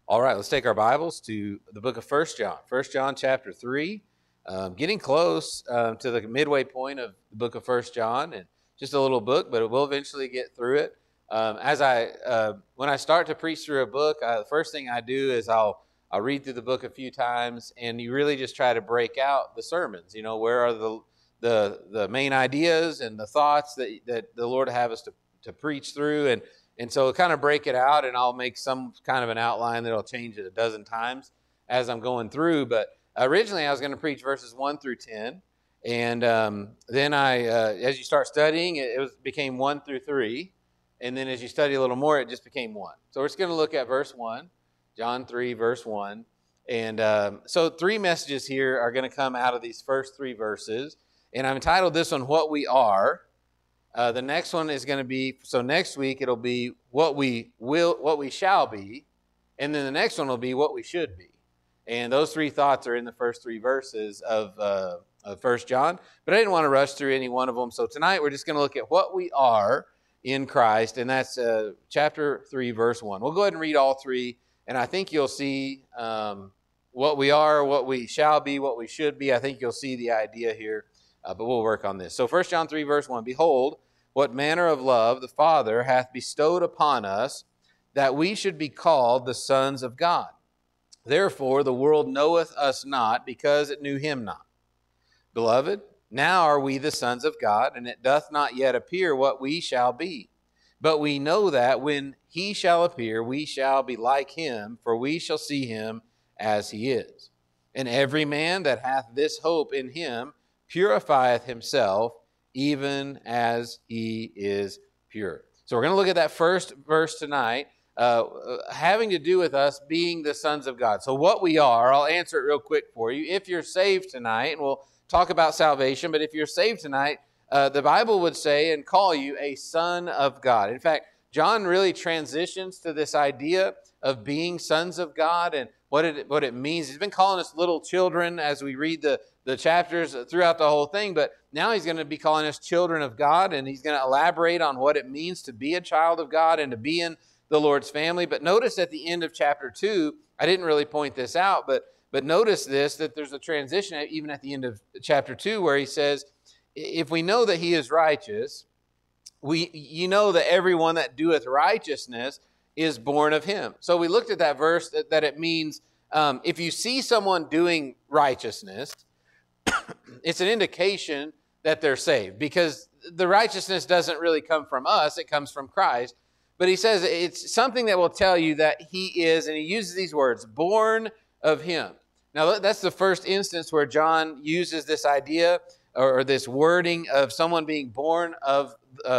All right, let's take our Bibles to the book of First John. First John chapter 3, getting close to the midway point of the book of First John, and just a little book, but we'll eventually get through it. When I start to preach through a book, the first thing I do is I'll read through the book a few times, and you really just try to break out the sermons. You know, where are the main ideas and the thoughts that the Lord have us to preach through, and so kind of break it out, and I'll make some kind of an outline that I'll change it a dozen times as I'm going through. But originally I was going to preach verses 1 through 10. And then as you start studying, it became 1 through 3. And then as you study a little more, it just became 1. So we're just going to look at verse 1, John 3, verse 1. And so 3 messages here are going to come out of these first 3 verses. And I've entitled this one, What We Are. The next one is going to be, so next week it'll be what we shall be, and then the next one will be what we should be. And those 3 thoughts are in the first 3 verses of 1 John, but I didn't want to rush through any one of them. So tonight we're just going to look at what we are in Christ, and that's chapter 3, verse 1. We'll go ahead and read all 3, and I think you'll see what we are, what we shall be, what we should be. I think you'll see the idea here, but we'll work on this. So 1 John 3, verse 1, Behold, what manner of love the Father hath bestowed upon us, that we should be called the sons of God. Therefore the world knoweth us not, because it knew him not. Beloved, now are we the sons of God, and it doth not yet appear what we shall be. But we know that when he shall appear, we shall be like him, for we shall see him as he is. And every man that hath this hope in him purifieth himself, even as he is pure. So we're going to look at that first verse tonight, having to do with us being the sons of God. So what we are, I'll answer it real quick for you. If you're saved tonight, and we'll talk about salvation, but if you're saved tonight, the Bible would say and call you a son of God. In fact, John really transitions to this idea of being sons of God and what it means. He's been calling us little children as we read the chapters throughout the whole thing, but now he's going to be calling us children of God, and he's going to elaborate on what it means to be a child of God and to be in the Lord's family. But notice at the end of chapter 2, I didn't really point this out, but notice this, that there's a transition even at the end of chapter 2 where he says, if we know that he is righteous, you know that everyone that doeth righteousness is born of him. So we looked at that verse that it means if you see someone doing righteousness, it's an indication that they're saved, because the righteousness doesn't really come from us, it comes from Christ. But he says it's something that will tell you that he is, and he uses these words, born of him. Now that's the first instance where John uses this idea or this wording of someone being born of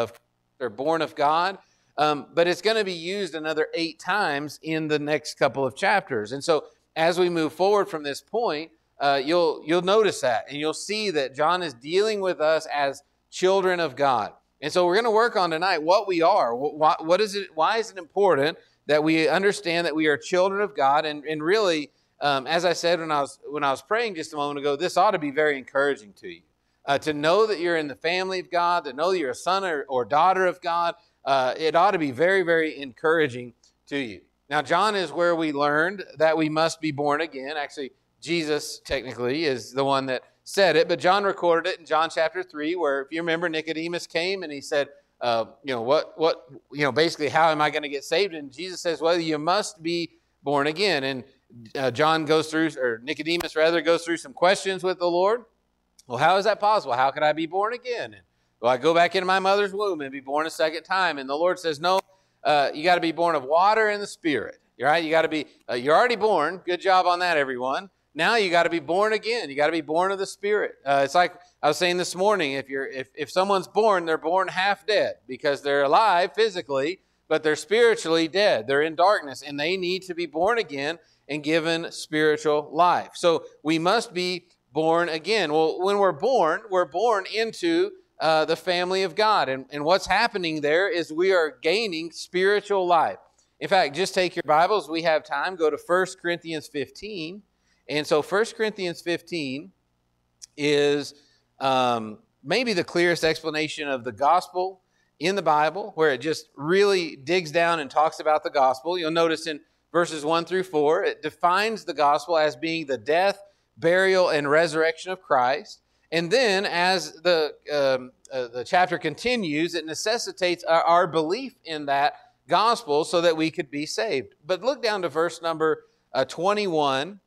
God. But it's going to be used another 8 times in the next couple of chapters. And so as we move forward from this point, you'll notice that, and you'll see that John is dealing with us as children of God. And so we're going to work on tonight what we are. What is it? Why is it important that we understand that we are children of God? And really, as I said when I was praying just a moment ago, this ought to be very encouraging to you. To know that you're in the family of God, to know that you're a son or daughter of God, it ought to be very, very encouraging to you. Now, John is where we learned that we must be born again. Actually, Jesus technically is the one that said it, but John recorded it in John chapter 3, where, if you remember, Nicodemus came and he said, basically, how am I going to get saved? And Jesus says, well, you must be born again. And Nicodemus goes through some questions with the Lord. Well, how is that possible? How could I be born again? And, well, I go back into my mother's womb and be born a second time. And the Lord says, no, you got to be born of water and the Spirit. Right? You got to be. You're already born. Good job on that, everyone. Now you got to be born again. You got to be born of the Spirit. It's like I was saying this morning. If someone's born, they're born half dead, because they're alive physically, but they're spiritually dead. They're in darkness, and they need to be born again and given spiritual life. So we must be born again. Well, when we're born into the family of God. And what's happening there is we are gaining spiritual life. In fact, just take your Bibles. We have time. Go to 1 Corinthians 15. And so 1 Corinthians 15 is maybe the clearest explanation of the gospel in the Bible, where it just really digs down and talks about the gospel. You'll notice in verses 1 through 4. It defines the gospel as being the death, burial, and resurrection of Christ. And then as the chapter continues, it necessitates our belief in that gospel so that we could be saved. But look down to verse number 21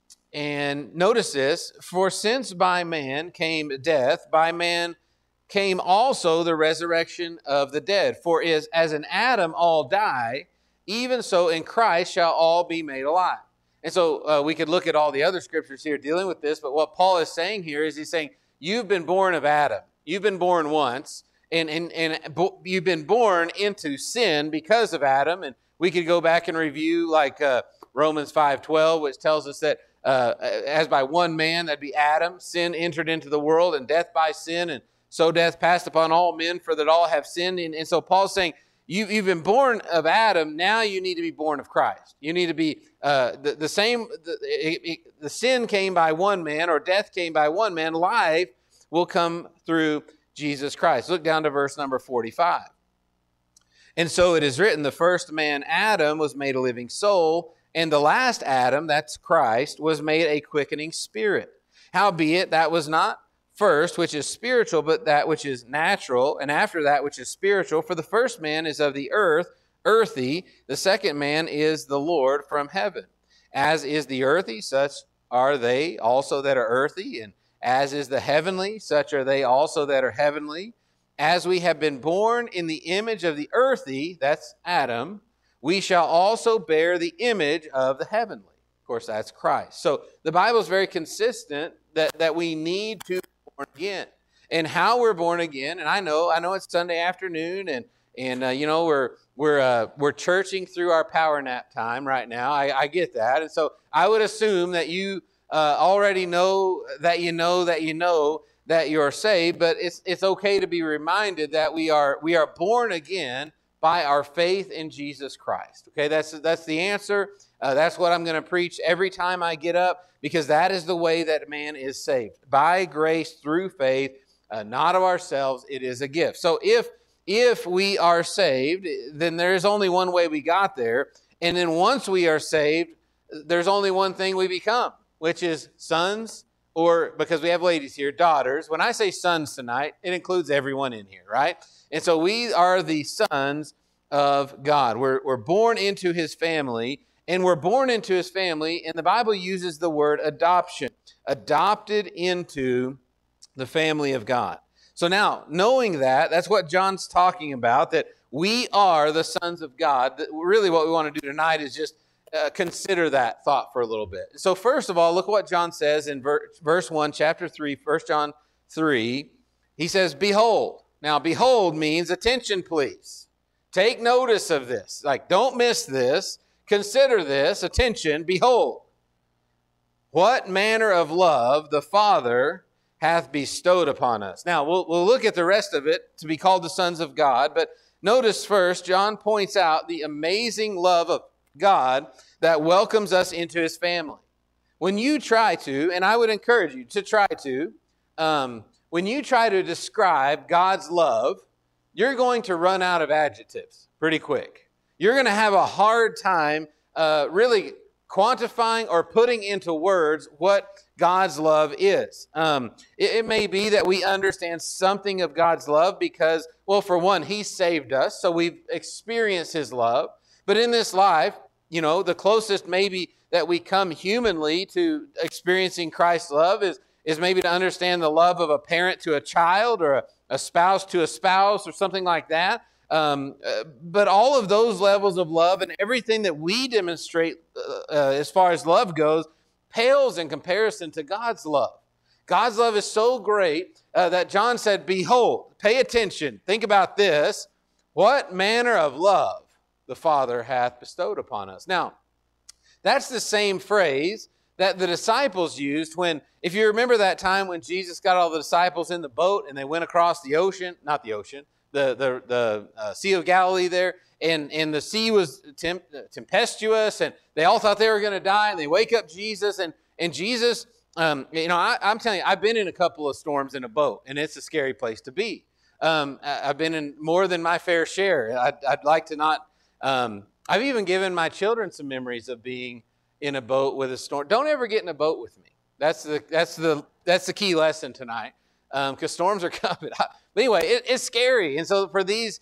and notice this. For since by man came death, by man came also the resurrection of the dead. For as in Adam all die, even so in Christ shall all be made alive. And so we could look at all the other scriptures here dealing with this, but what Paul is saying here is he's saying, you've been born of Adam. You've been born once, and you've been born into sin because of Adam. And we could go back and review like Romans 5:12, which tells us that as by one man, that'd be Adam, sin entered into the world, and death by sin, and so death passed upon all men, for that all have sinned. And so Paul's saying, you've been born of Adam, now you need to be born of Christ. You need to be the same. The sin came by one man, or death came by one man. Life will come through Jesus Christ. Look down to verse number 45. And so it is written, the first man, Adam, was made a living soul, and the last Adam, that's Christ, was made a quickening spirit. Howbeit, that was not first which is spiritual, but that which is natural, and after that which is spiritual. For the first man is of the earth, earthy. The second man is the Lord from heaven. As is the earthy, such are they also that are earthy, and as is the heavenly, such are they also that are heavenly. As we have been born in the image of the earthy, that's Adam, we shall also bear the image of the heavenly. Of course, that's Christ. So the Bible is very consistent that we need to be born again. And how we're born again, and I know it's Sunday afternoon, and you know, we're churching through our power nap time right now. I get that. And so I would assume that you already know that you're saved, but it's okay to be reminded that we are born again by our faith in Jesus Christ. Okay, that's the answer. That's what I'm going to preach every time I get up, because that is the way that man is saved. By grace through faith, not of ourselves. It is a gift. So if we are saved, then there's only one way we got there. And then once we are saved, there's only one thing we become, which is sons, or because we have ladies here, daughters. When I say sons tonight, it includes everyone in here, right? And so we are the sons of God. We're born into his family, and we're born into his family, and the Bible uses the word adoption, adopted into the family of God. So now, knowing that's what John's talking about, that we are the sons of God. That really what we want to do tonight is just consider that thought for a little bit. So first of all, look what John says in verse 1, chapter 3, 1 John 3. He says, behold. Now, behold means attention, please. Take notice of this. Like, don't miss this. Consider this. Attention, behold. What manner of love the Father hath bestowed upon us. Now, we'll look at the rest of it to be called the sons of God. But notice first, John points out the amazing love of God that welcomes us into his family. When you try to, and I would encourage you to try to, when you try to describe God's love, you're going to run out of adjectives pretty quick. You're going to have a hard time really quantifying or putting into words what God's love is. It may be that we understand something of God's love because, well, for one, he saved us, so we've experienced his love. But in this life, you know, the closest maybe that we come humanly to experiencing Christ's love is maybe to understand the love of a parent to a child, or a spouse to a spouse, or something like that. But all of those levels of love and everything that we demonstrate as far as love goes pales in comparison to God's love. God's love is so great that John said, behold, pay attention, think about this, what manner of love the Father hath bestowed upon us. Now, that's the same phrase that the disciples used when, if you remember that time when Jesus got all the disciples in the boat and they went across the ocean, not the ocean, the Sea of Galilee there, and the sea was tempestuous, and they all thought they were going to die, and they wake up Jesus, and Jesus, you know, I'm telling you, I've been in a couple of storms in a boat, and it's a scary place to be. I've been in more than my fair share. I'd like to not I've even given my children some memories of being in a boat with a storm. Don't ever get in a boat with me. That's the key lesson tonight, because storms are coming. But anyway, it's scary, and so for these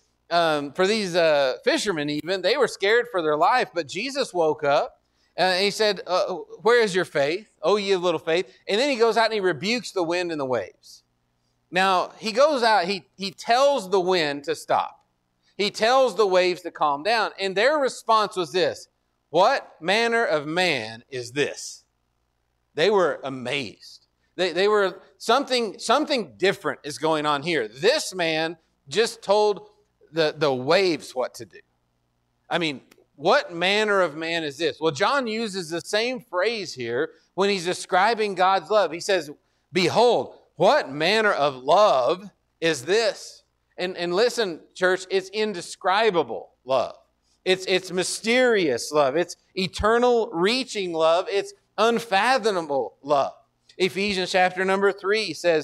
fishermen, even they were scared for their life. But Jesus woke up and he said, "Where is your faith? Oh, ye of little faith!" And then he goes out and he rebukes the wind and the waves. Now he goes out. He tells the wind to stop. He tells the waves to calm down, and their response was this: "What manner of man is this?" They were amazed. They were something different is going on here. This man just told the waves what to do. I mean, what manner of man is this? Well, John uses the same phrase here when he's describing God's love. He says, "Behold, what manner of love is this?" And listen, church, it's indescribable love. It's mysterious love. It's eternal reaching love. It's unfathomable love. Ephesians chapter number 3 says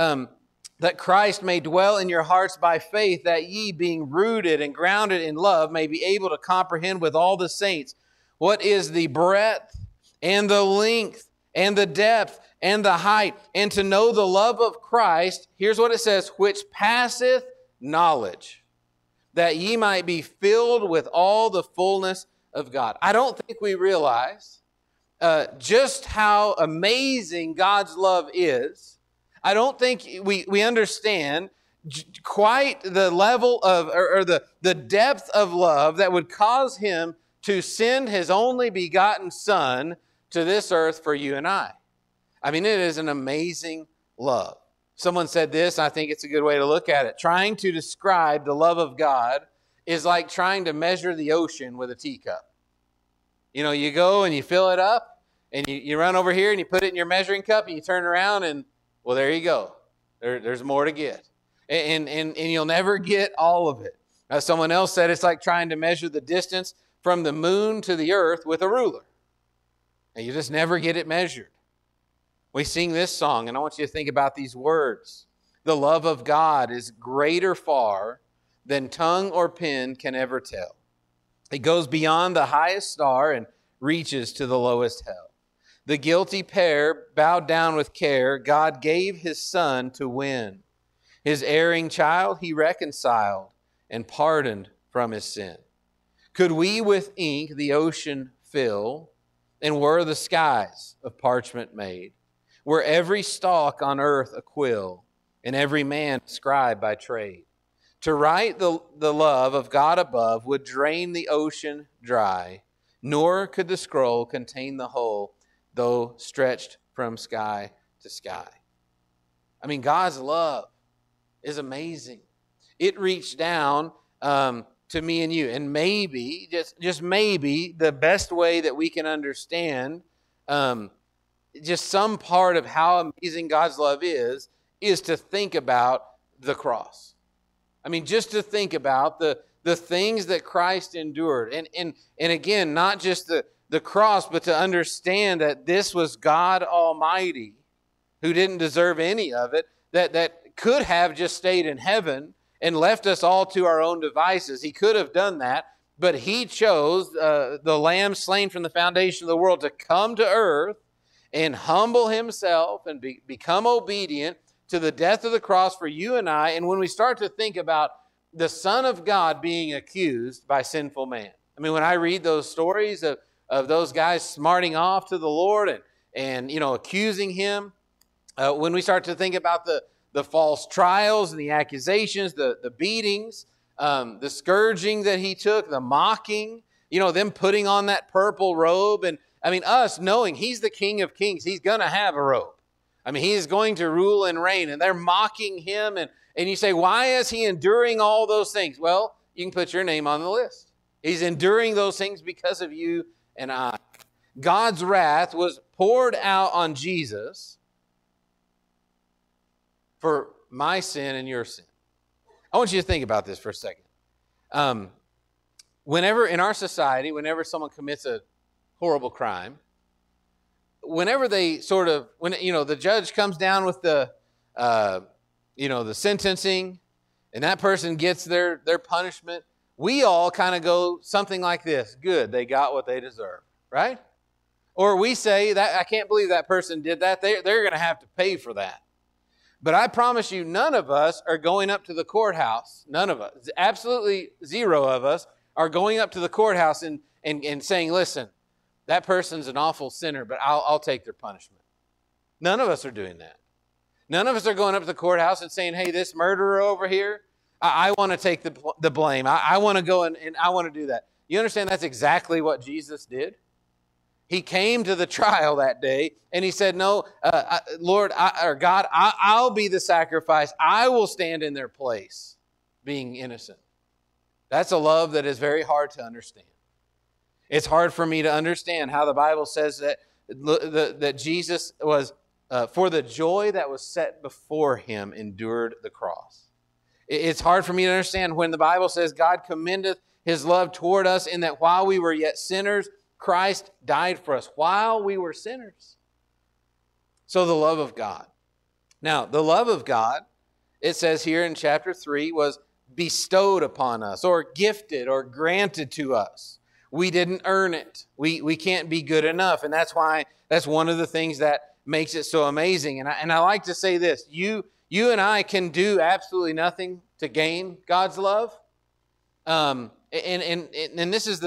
that Christ may dwell in your hearts by faith, that ye, being rooted and grounded in love, may be able to comprehend with all the saints what is the breadth and the length and the depth and the height, and to know the love of Christ, here's what it says, which passeth knowledge, that ye might be filled with all the fullness of God. I don't think we realize just how amazing God's love is. I don't think we understand quite the level of, or the depth of love that would cause him to send his only begotten Son to this earth for you and I. I mean, it is an amazing love. Someone said this, I think it's a good way to look at it. Trying to describe the love of God is like trying to measure the ocean with a teacup. You know, you go and you fill it up, and you run over here and you put it in your measuring cup and you turn around and, well, there you go. There's more to get. And you'll never get all of it. Someone else said it's like trying to measure the distance from the moon to the earth with a ruler. And you just never get it measured. We sing this song, and I want you to think about these words. The love of God is greater far than tongue or pen can ever tell. It goes beyond the highest star and reaches to the lowest hell. The guilty pair, bowed down with care, God gave his Son to win. His erring child he reconciled and pardoned from his sin. Could we with ink the ocean fill, and were the skies of parchment made, were every stalk on earth a quill, and every man a scribe by trade, to write the love of God above would drain the ocean dry, nor could the scroll contain the whole, though stretched from sky to sky. I mean, God's love is amazing. It reached down to me and you. And maybe, just maybe, the best way that we can understand just some part of how amazing God's love is to think about the cross. I mean, just to think about the things that Christ endured. And again, not just the cross, but to understand that this was God Almighty, who didn't deserve any of it, that could have just stayed in heaven and left us all to our own devices. He could have done that, but he chose the Lamb slain from the foundation of the world to come to earth and humble himself and become obedient to the death of the cross for you and I. And when we start to think about the Son of God being accused by sinful man, I mean, when I read those stories of those guys smarting off to the Lord and accusing him, when we start to think about the false trials and the accusations, the beatings, the scourging that he took, the mocking, them putting on that purple robe. And I mean, us knowing he's the King of Kings, he's going to have a robe. I mean, he is going to rule and reign, and they're mocking him. And you say, why is he enduring all those things? Well, you can put your name on the list. He's enduring those things because of you and I. God's wrath was poured out on Jesus for my sin and your sin. I want you to think about this for a second. Whenever in our society, whenever someone commits a horrible crime, whenever they when the judge comes down with the sentencing, and that person gets their punishment, we all kind of go something like this: good, they got what they deserve, right? Or we say that I can't believe that person did that. They're going to have to pay for that. But I promise you, none of us are going up to the courthouse. None of us, absolutely zero of us, are going up to the courthouse and saying, listen, that person's an awful sinner, but I'll take their punishment. None of us are doing that. None of us are going up to the courthouse and saying, hey, this murderer over here, I want to take the blame. I want to go and I want to do that. You understand that's exactly what Jesus did? He came to the trial that day and he said, no, Lord, or God, I'll be the sacrifice. I will stand in their place being innocent. That's a love that is very hard to understand. It's hard for me to understand how the Bible says that Jesus was, for the joy that was set before him, endured the cross. It's hard for me to understand when the Bible says God commendeth his love toward us in that while we were yet sinners, Christ died for us while we were sinners. So the love of God. Now, the love of God, it says here in chapter 3, was bestowed upon us or gifted or granted to us. We didn't earn it. We can't be good enough. And that's why that's one of the things that makes it so amazing. And I like to say this. You and I can do absolutely nothing to gain God's love. And this is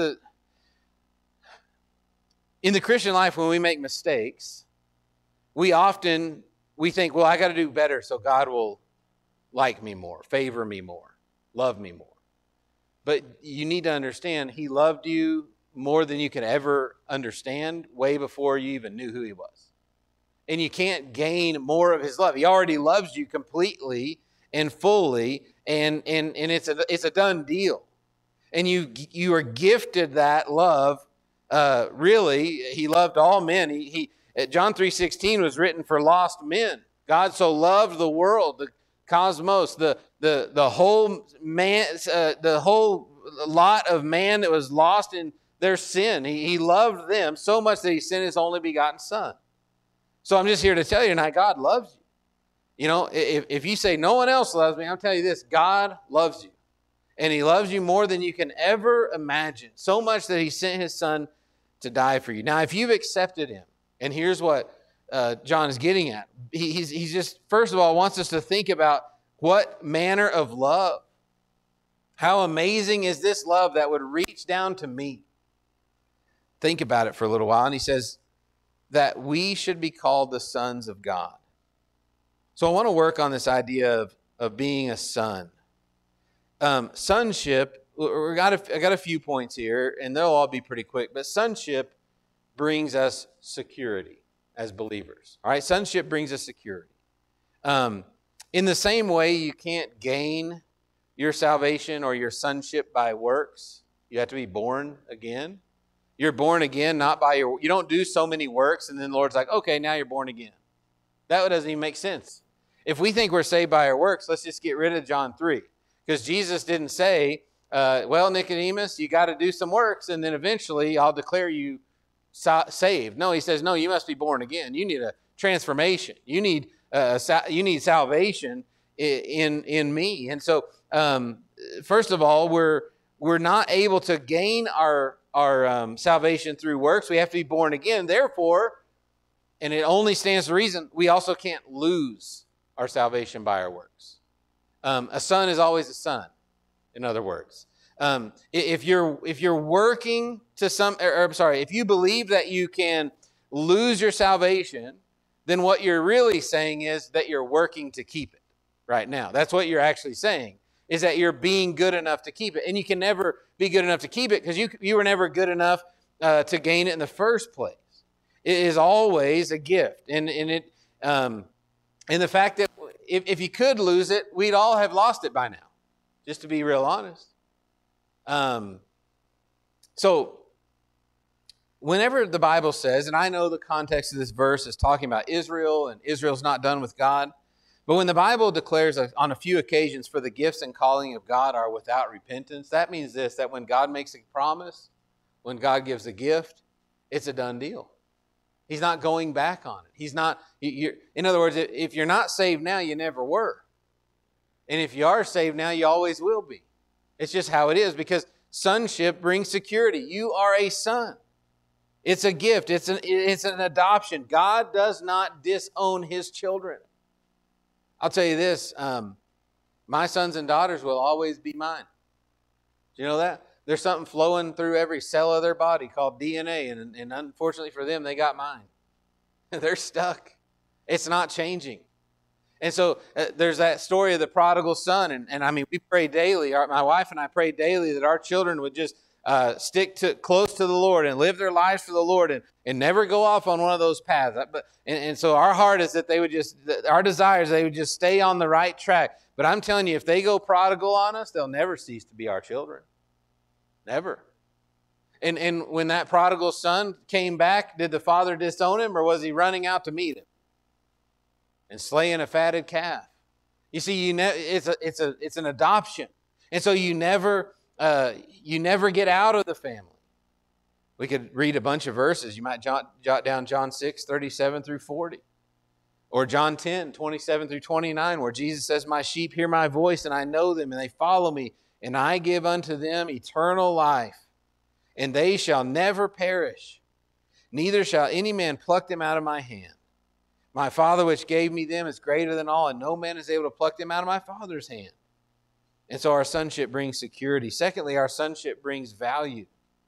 in the Christian life, when we make mistakes, we think, well, I got to do better so God will like me more, favor me more, love me more. But you need to understand, he loved you more than you could ever understand way before you even knew who he was. And you can't gain more of his love. He already loves you completely and fully, and it's a done deal. And you are gifted that love. Really, he loved all men. John 3:16 was written for lost men. God so loved the world, the cosmos, the whole man, the whole lot of man that was lost in their sin. He loved them so much that he sent his only begotten Son. So I'm just here to tell you tonight, God loves you. You know, if you say no one else loves me, I'll tell you this: God loves you. And he loves you more than you can ever imagine. So much that he sent his Son to die for you. Now, if you've accepted him, and here's what John is getting at. He's just, first of all, wants us to think about what manner of love. How amazing is this love that would reach down to me? Think about it for a little while. And he says that we should be called the sons of God. So I want to work on this idea of being a son. Sonship, I got a few points here, and they'll all be pretty quick. But sonship brings us security as believers. All right, sonship brings us security. In the same way, you can't gain your salvation or your sonship by works. You have to be born again. You're born again not by you don't do so many works, and then the Lord's like, okay, now you're born again. That doesn't even make sense. If we think we're saved by our works, let's just get rid of John 3. Because Jesus didn't say, well, Nicodemus, you got to do some works, and then eventually I'll declare you saved. No, he says, no, you must be born again. You need a transformation. You need salvation in me. And so, first of all, we're not able to gain our salvation through works. We have to be born again. Therefore, and it only stands to reason, we also can't lose our salvation by our works. A son is always a son, in other words. If you're working to if you believe that you can lose your salvation, then what you're really saying is that you're working to keep it right now. That's what you're actually saying, is that you're being good enough to keep it. And you can never be good enough to keep it because you were never good enough to gain it in the first place. It is always a gift. And the fact that if you could lose it, we'd all have lost it by now, just to be real honest. So whenever the Bible says, and I know the context of this verse is talking about Israel, and Israel's not done with God, but when the Bible declares on a few occasions for the gifts and calling of God are without repentance, that means this, that when God makes a promise, when God gives a gift, it's a done deal. He's not going back on it. He's not. In other words, if you're not saved now, you never were. And if you are saved now, you always will be. It's just how it is, because sonship brings security. You are a son. It's a gift. It's an adoption. God does not disown His children. I'll tell you this, my sons and daughters will always be mine. Do you know that? There's something flowing through every cell of their body called DNA, and unfortunately for them, they got mine. They're stuck. It's not changing. And so there's that story of the prodigal son, and I mean, we pray daily. My wife and I pray daily that our children would just stick close to the Lord and live their lives for the Lord, and never go off on one of those paths. And so our heart is that they would our desire is they would just stay on the right track. But I'm telling you, if they go prodigal on us, they'll never cease to be our children. Never. And when that prodigal son came back, did the father disown him, or was he running out to meet him and slaying a fatted calf? You see, it's an adoption, and so you never get out of the family. We could read a bunch of verses. You might jot down John 6:37 through 40, or John 10:27 through 29, where Jesus says, "My sheep hear my voice, and I know them, and they follow me, and I give unto them eternal life, and they shall never perish, neither shall any man pluck them out of my hand. My Father which gave me them is greater than all, and no man is able to pluck them out of my Father's hand." And so our sonship brings security. Secondly, our sonship brings value.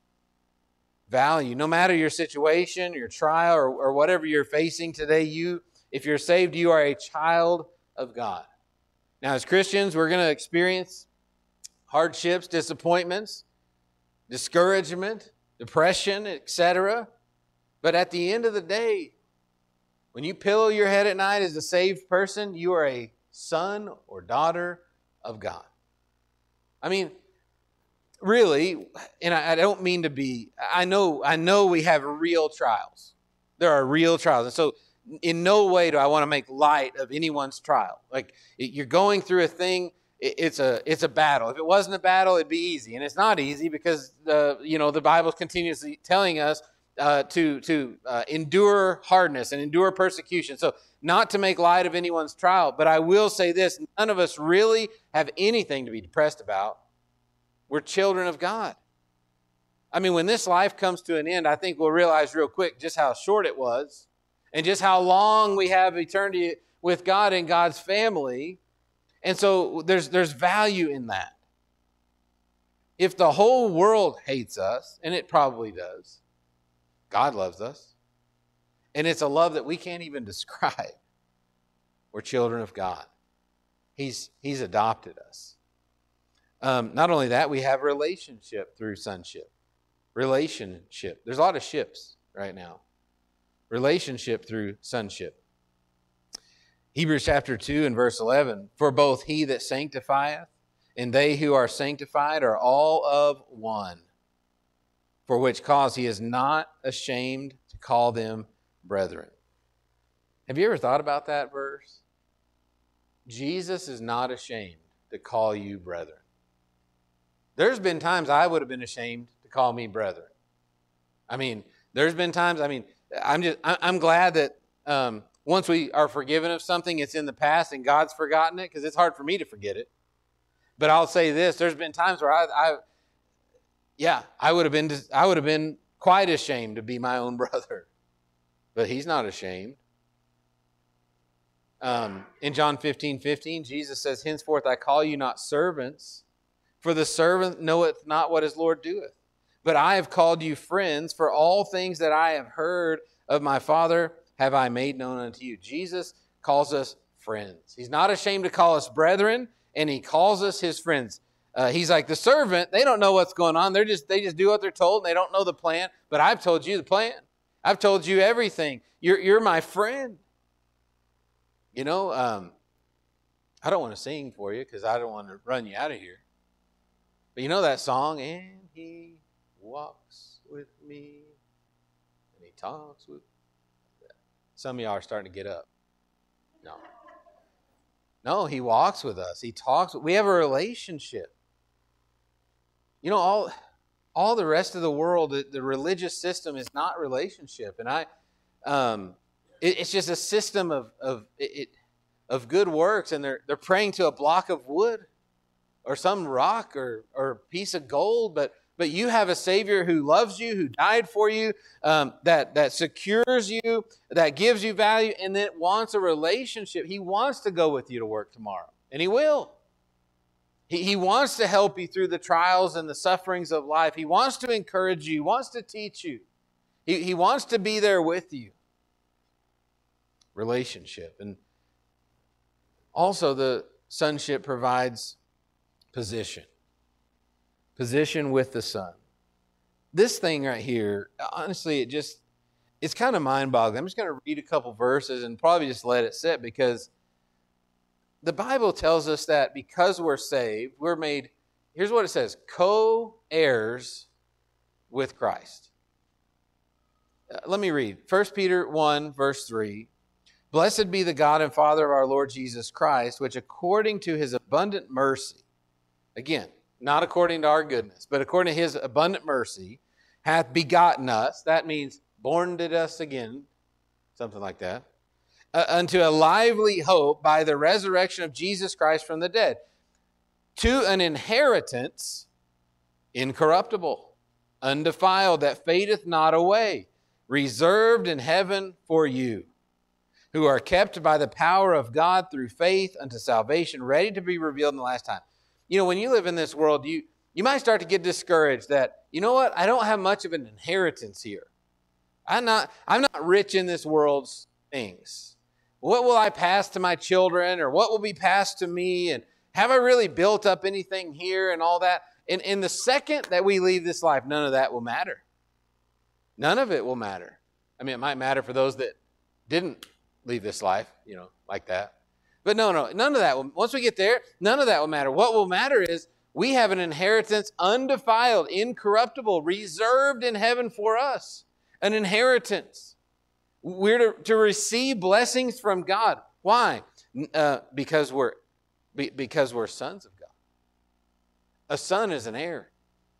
Value. No matter your situation, your trial, or whatever you're facing today, if you're saved, you are a child of God. Now, as Christians, we're going to experience hardships, disappointments, discouragement, depression, etc. But at the end of the day, when you pillow your head at night as a saved person, you are a son or daughter of God. I mean, really, and I don't mean to be, I know we have real trials. There are real trials. And so in no way do I want to make light of anyone's trial. Like, you're going through a thing, it's a battle. If it wasn't a battle, it'd be easy. And it's not easy, because the Bible continuously telling us to endure hardness and endure persecution. So not to make light of anyone's trial, but I will say this: none of us really have anything to be depressed about. We're children of God. I mean, when this life comes to an end, I think we'll realize real quick just how short it was, and just how long we have eternity with God and God's family. And so there's value in that. If the whole world hates us, and it probably does, God loves us. And it's a love that we can't even describe. We're children of God. He's adopted us. Not only that, we have relationship through sonship. Relationship. There's a lot of ships right now. Relationship through sonship. Hebrews chapter 2 and verse 11. "For both he that sanctifieth and they who are sanctified are all of one. For which cause he is not ashamed to call them brethren." Have you ever thought about that verse? Jesus is not ashamed to call you brethren. There's been times I would have been ashamed to call me brethren. I mean, there's been times, I'm glad that once we are forgiven of something, it's in the past and God's forgotten it, because it's hard for me to forget it. But I'll say this: there's been times where I would have been quite ashamed to be my own brother, but he's not ashamed. In John 15:15, Jesus says, "Henceforth I call you not servants, for the servant knoweth not what his Lord doeth. But I have called you friends, for all things that I have heard of my Father have I made known unto you." Jesus calls us friends. He's not ashamed to call us brethren, and he calls us his friends. He's like the servant. They don't know what's going on. They just do what they're told, and they don't know the plan. But I've told you the plan. I've told you everything. You're my friend. I don't want to sing for you because I don't want to run you out of here. But you know that song, "And he walks with me, and he talks with..." Some of y'all are starting to get up. No, he walks with us. He talks. We have a relationship. All the rest of the world, the religious system is not relationship. And it's just a system of good works, and they're praying to a block of wood. or some rock or piece of gold, but you have a Savior who loves you, who died for you, that secures you, that gives you value, and that wants a relationship. He wants to go with you to work tomorrow, and He will. He wants to help you through the trials and the sufferings of life. He wants to encourage you. He wants to teach you. He wants to be there with you. Relationship. And also the sonship provides position. Position with the Son. This thing right here, honestly, it's kind of mind-boggling. I'm just going to read a couple verses and probably just let it sit, because the Bible tells us that because we're saved, we're made, here's what it says, co-heirs with Christ. Let me read. 1 Peter 1, verse 3. Blessed be the God and Father of our Lord Jesus Christ, which according to His abundant mercy, again, not according to our goodness, but according to His abundant mercy, hath begotten us. That means born us again, something like that. Unto a lively hope by the resurrection of Jesus Christ from the dead, to an inheritance incorruptible, undefiled, that fadeth not away, reserved in heaven for you, who are kept by the power of God through faith unto salvation, ready to be revealed in the last time. You know, when you live in this world, you might start to get discouraged that, you know what, I don't have much of an inheritance here. I'm not rich in this world's things. What will I pass to my children, or what will be passed to me? And have I really built up anything here and all that? And in the second that we leave this life, none of that will matter. None of it will matter. I mean, it might matter for those that didn't leave this life, like that. But no, none of that will, once we get there, none of that will matter. What will matter is we have an inheritance undefiled, incorruptible, reserved in heaven for us. An inheritance. We're to receive blessings from God. Why? Because we're sons of God. A son is an heir.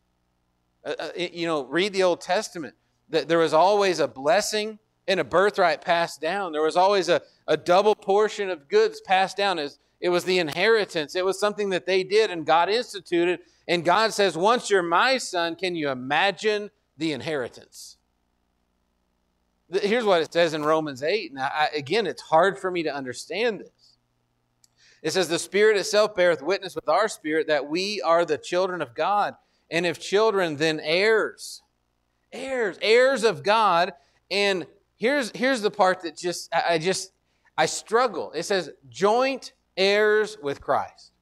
Read the Old Testament. There was always a blessing and a birthright passed down. There was always a double portion of goods passed down. It was the inheritance. It was something that they did and God instituted. And God says, once you're my son, can you imagine the inheritance? Here's what it says in Romans 8. Now, again, it's hard for me to understand this. It says, the Spirit itself beareth witness with our spirit that we are the children of God. And if children, then heirs. Heirs of God. And here's the part that I struggle. It says, joint heirs with Christ.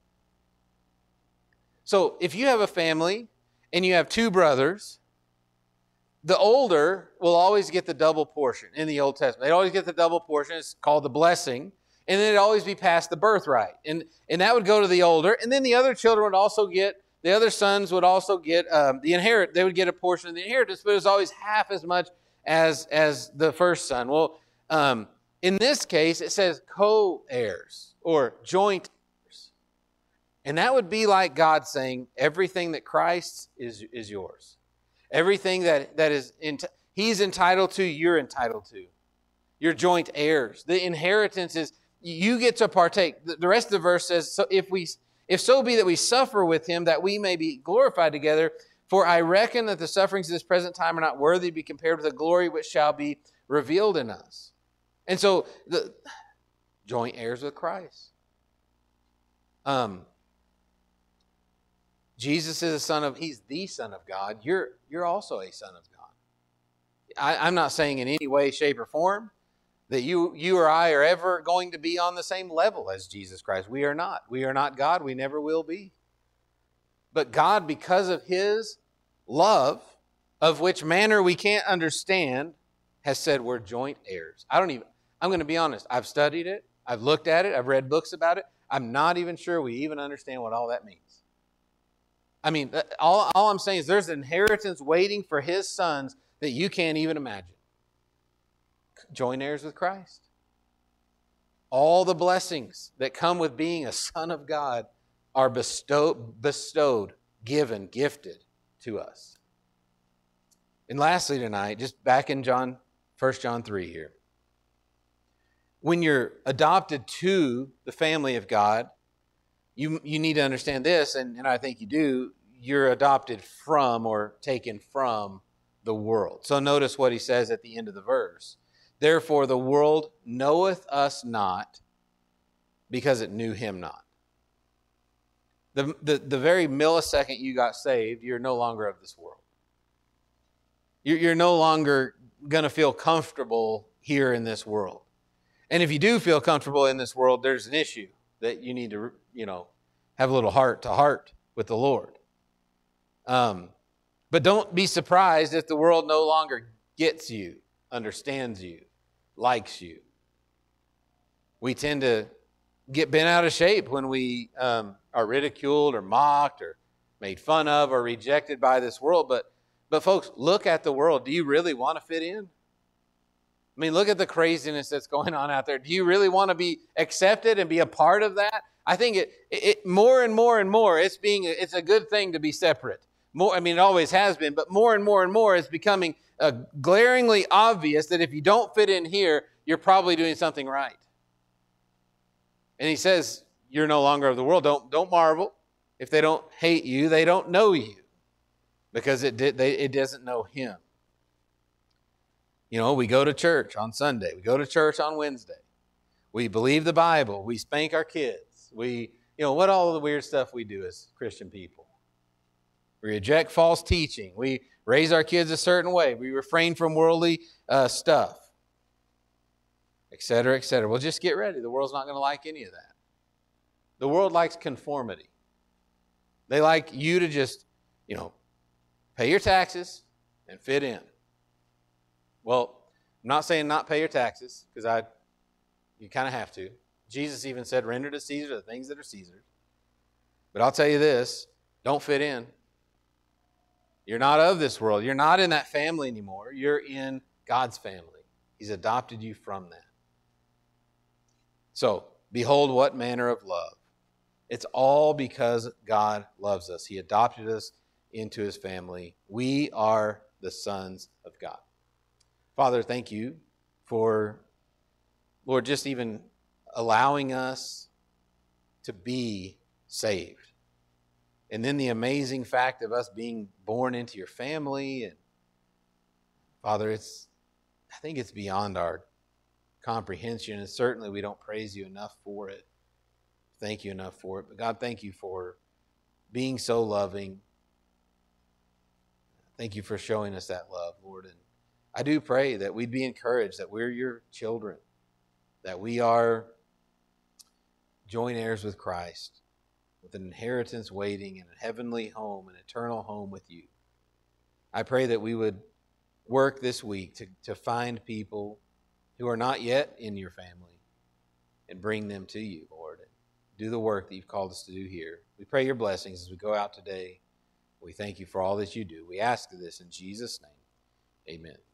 So if you have a family and you have two brothers, the older will always get the double portion in the Old Testament. They always get the double portion. It's called the blessing. And then it'd always be passed the birthright. And that would go to the older. And then the other children would also get, the other sons would also get they would get a portion of the inheritance, but it was always half as much as the first son. Well, in this case, it says co-heirs or joint heirs. And that would be like God saying, everything that Christ is yours. Everything that is He's entitled to, you're entitled to. You're joint heirs. The inheritance is you get to partake. The rest of the verse says, so if so be that we suffer with Him, that we may be glorified together. For I reckon that the sufferings of this present time are not worthy to be compared with the glory which shall be revealed in us. And so the joint heirs with Christ. Jesus is He's the Son of God. You're also a son of God. I'm not saying in any way, shape, or form that you or I are ever going to be on the same level as Jesus Christ. We are not. We are not God. We never will be. But God, because of His love, of which manner we can't understand, has said we're joint heirs. I'm going to be honest. I've studied it. I've looked at it. I've read books about it. I'm not even sure we even understand what all that means. I mean, all I'm saying is there's an inheritance waiting for His sons that you can't even imagine. Joint heirs with Christ. All the blessings that come with being a son of God are bestowed, given, gifted to us. And lastly tonight, just back in 1 John 3 here. When you're adopted to the family of God, you need to understand this, and I think you do. You're adopted from or taken from the world. So notice what he says at the end of the verse. Therefore the world knoweth us not, because it knew him not. The very millisecond you got saved, you're no longer of this world. You're no longer going to feel comfortable here in this world. And if you do feel comfortable in this world, there's an issue that you need to, have a little heart to heart with the Lord. But don't be surprised if the world no longer gets you, understands you, likes you. We tend to get bent out of shape when we are ridiculed or mocked or made fun of or rejected by this world. But folks, look at the world. Do you really want to fit in? I mean, look at the craziness that's going on out there. Do you really want to be accepted and be a part of that? I think it more and more and more, it's a good thing to be separate. It always has been, but more and more, it's becoming glaringly obvious that if you don't fit in here, you're probably doing something right. And he says, you're no longer of the world. Don't marvel. If they don't hate you, they don't know you, because it doesn't know him. We go to church on Sunday. We go to church on Wednesday. We believe the Bible. We spank our kids. What all the weird stuff we do as Christian people. We reject false teaching. We raise our kids a certain way. We refrain from worldly stuff, et cetera, et cetera. Well, just get ready. The world's not going to like any of that. The world likes conformity. They like you to just, pay your taxes and fit in. Well, I'm not saying not pay your taxes, because you kind of have to. Jesus even said, render to Caesar the things that are Caesar's. But I'll tell you this, don't fit in. You're not of this world. You're not in that family anymore. You're in God's family. He's adopted you from that. So, behold what manner of love. It's all because God loves us. He adopted us into his family. We are the sons of God. Father, thank you for, Lord, just even allowing us to be saved. And then the amazing fact of us being born into your family. And Father, I think it's beyond our comprehension, and certainly we don't praise you enough for it. Thank you enough for it. But God, thank you for being so loving. Thank you for showing us that love, Lord. And I do pray that we'd be encouraged that we're your children, that we are joint heirs with Christ, with an inheritance waiting and a heavenly home, an eternal home with you. I pray that we would work this week to find people who are not yet in your family and bring them to you, Lord. And do the work that you've called us to do here. We pray your blessings as we go out today. We thank you for all that you do. We ask this in Jesus' name. Amen.